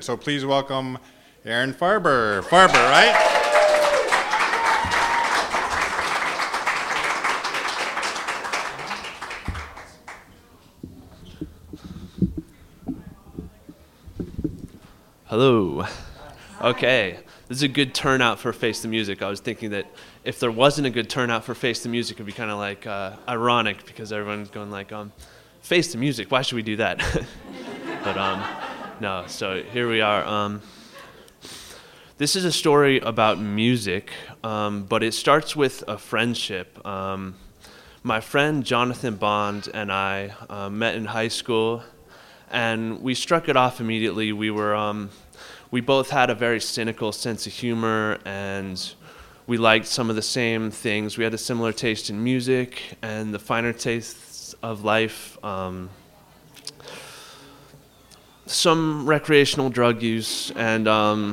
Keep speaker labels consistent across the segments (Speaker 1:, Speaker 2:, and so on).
Speaker 1: record. So please welcome Aaron Farber. Farber, right?
Speaker 2: Hello. Okay, this is a good turnout for Face the Music. I was thinking that if there wasn't a good turnout for Face the Music, it'd be kind of like ironic because everyone's going like, Face the Music, why should we do that? But no, so here we are. This is a story about music, but it starts with a friendship. My friend Jonathan Bond and I met in high school, and we struck it off immediately. We both had a very cynical sense of humor, and we liked some of the same things. We had a similar taste in music and the finer tastes of life. Some recreational drug use and,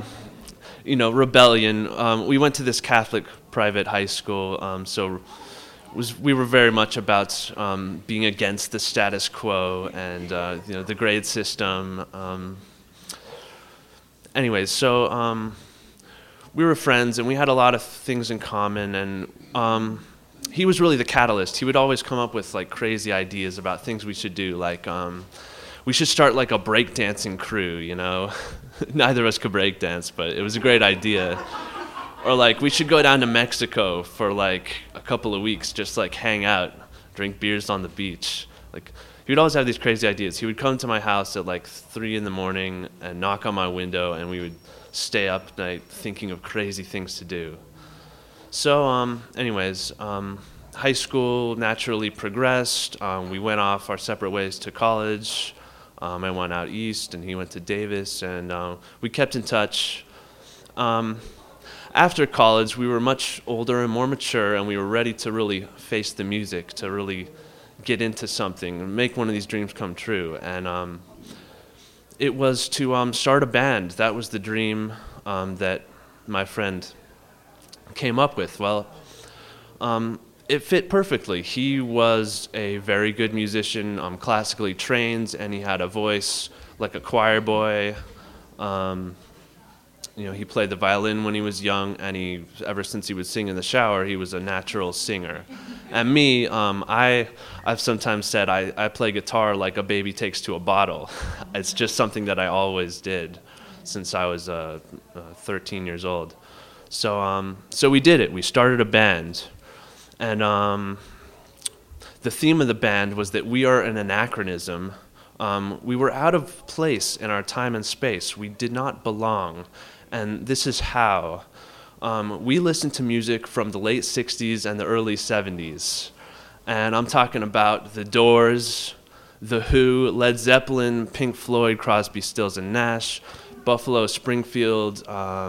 Speaker 2: rebellion. We went to this Catholic private high school, so we were very much about being against the status quo and the grade system. Anyways, so we were friends and we had a lot of things in common, and he was really the catalyst. He would always come up with like crazy ideas about things we should do, like we should start like a breakdancing crew, you know. Neither of us could breakdance, but it was a great idea. Or like we should go down to Mexico for like a couple of weeks, just like hang out, drink beers on the beach. Like he would always have these crazy ideas. He would come to my house at like 3 a.m. and knock on my window, and we would stay up at night thinking of crazy things to do. So high school naturally progressed. We went off our separate ways to college. I went out east and he went to Davis, and we kept in touch. After college, we were much older and more mature, and we were ready to really face the music, to really get into something and make one of these dreams come true. And it was to start a band. That was the dream that my friend came up with. Well, it fit perfectly. He was a very good musician, classically trained, and he had a voice like a choir boy. He played the violin when he was young, and ever since he would sing in the shower, he was a natural singer. And me, I've sometimes said I play guitar like a baby takes to a bottle. It's just something that I always did since I was 13 years old. So we did it. We started a band. And the theme of the band was that we are an anachronism. We were out of place in our time and space. We did not belong. And this is how. We listened to music from the late 60s and the early 70s. And I'm talking about The Doors, The Who, Led Zeppelin, Pink Floyd, Crosby, Stills and Nash, Buffalo Springfield,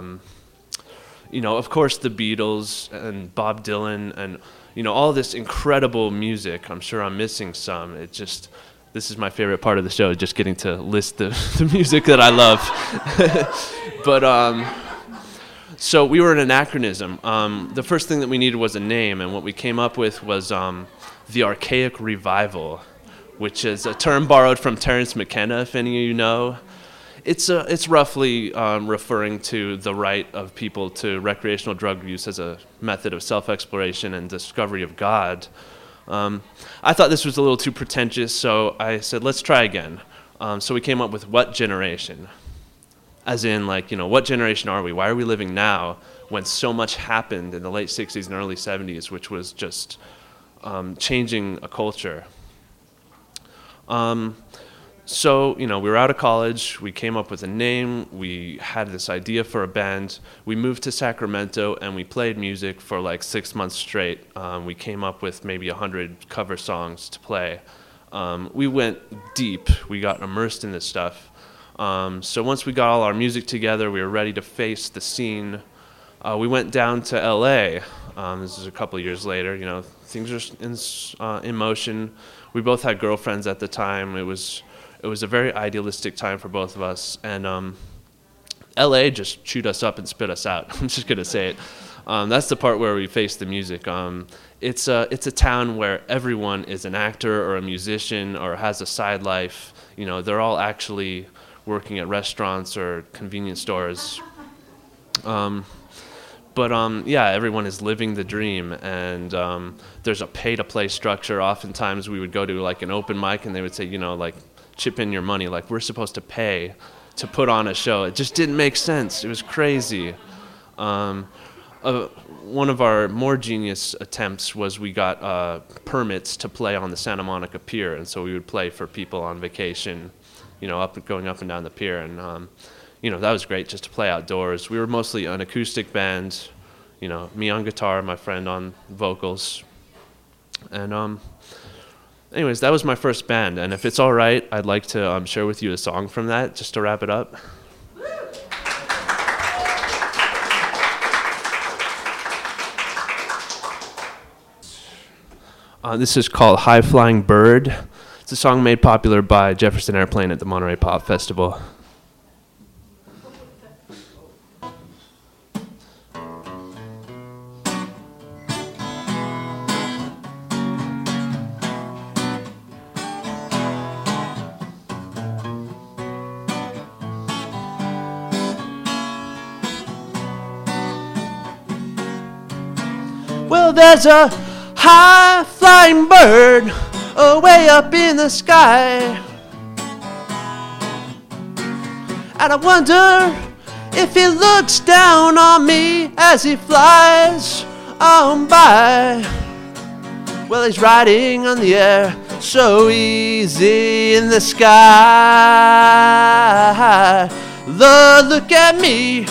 Speaker 2: of course the Beatles and Bob Dylan, and all this incredible music. I'm sure I'm missing some. This is my favorite part of the show, just getting to list the music that I love. But so we were an anachronism. The first thing that we needed was a name, and what we came up with was the Archaic Revival, which is a term borrowed from Terence McKenna, if any of you know. It's roughly referring to the right of people to recreational drug use as a method of self-exploration and discovery of God. I thought this was a little too pretentious, so I said, let's try again. So we came up with What Generation? As in, what generation are we? Why are we living now when so much happened in the late 60s and early 70s, which was just changing a culture? So, we were out of college, we came up with a name, we had this idea for a band, we moved to Sacramento, and we played music for like 6 months straight. We came up with maybe 100 cover songs to play. We went deep, we got immersed in this stuff. So once we got all our music together, we were ready to face the scene. We went down to LA. This is a couple of years later, things are in motion. We both had girlfriends at the time. It was a very idealistic time for both of us, and LA just chewed us up and spit us out. I'm just gonna say it. That's the part where we face the music. It's a town where everyone is an actor or a musician or has a side life. They're all actually working at restaurants or convenience stores. Yeah, everyone is living the dream, and there's a pay-to-play structure. Oftentimes we would go to like an open mic and they would say, like, chip in your money, like we're supposed to pay to put on a show. It just didn't make sense. It was crazy. One of our more genius attempts was we got permits to play on the Santa Monica Pier, and so we would play for people on vacation, going up and down the pier, and that was great just to play outdoors. We were mostly an acoustic band, me on guitar, my friend on vocals, and anyways, that was my first band, and if it's all right, I'd like to share with you a song from that just to wrap it up. This is called High Flying Bird. It's a song made popular by Jefferson Airplane at the Monterey Pop Festival. Well, there's a high-flying bird way up in the sky, and I wonder if he looks down on me as he flies on by. Well, he's riding on the air so easy in the sky. Lord, look at me,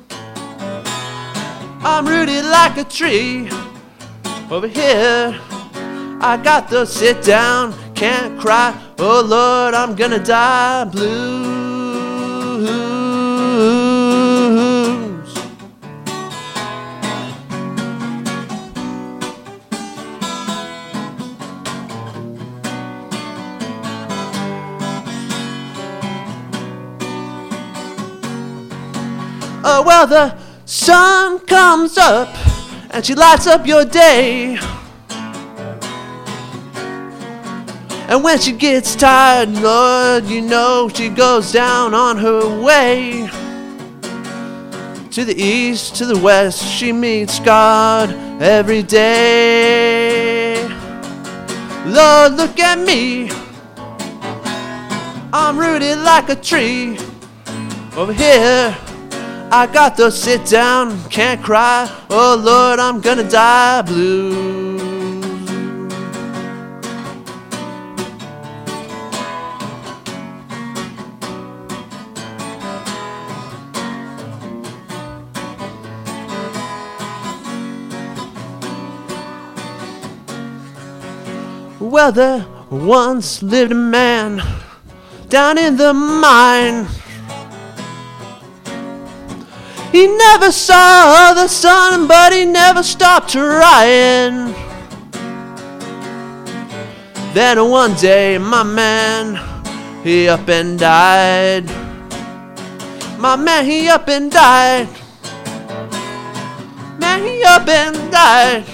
Speaker 2: I'm rooted like a tree. Over here, I got the sit down, can't cry, oh Lord, I'm gonna die blues. Oh, well, the sun comes up and she lights up your day. And when she gets tired, Lord, she goes down on her way. To the east, to the west, she meets God every day. Lord, look at me, I'm rooted like a tree. Over here, I got the sit down, can't cry, oh Lord, I'm gonna die blue. Well, there once lived a man down in the mine. He never saw the sun, but he never stopped trying. Then one day, my man, he up and died. My man, he up and died. Man, he up and died.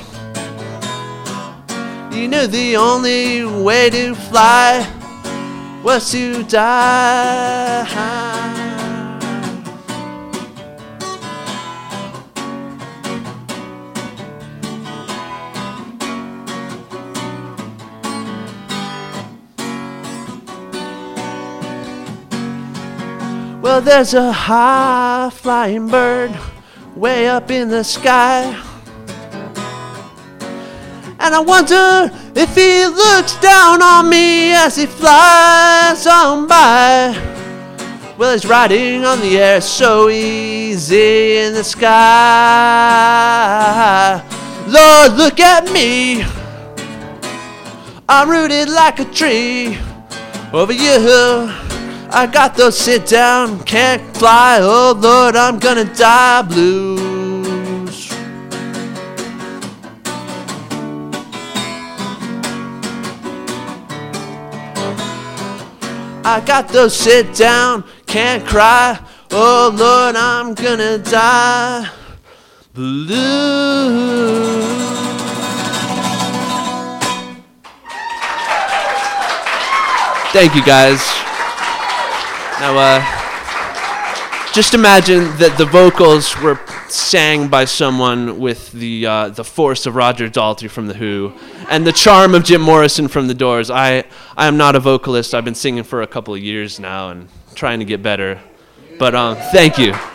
Speaker 2: He knew the only way to fly was to die. Well, there's a high-flying bird way up in the sky, and I wonder if he looks down on me as he flies on by. Well, he's riding on the air so easy in the sky. Lord, look at me, I'm rooted like a tree. Over you, I got those sit down, can't fly, oh Lord, I'm gonna die blues. I got those sit down, can't cry, oh Lord, I'm gonna die blues. Thank you, guys. Now, just imagine that the vocals were sang by someone with the force of Roger Daltrey from The Who and the charm of Jim Morrison from The Doors. I am not a vocalist. I've been singing for a couple of years now and trying to get better. But thank you.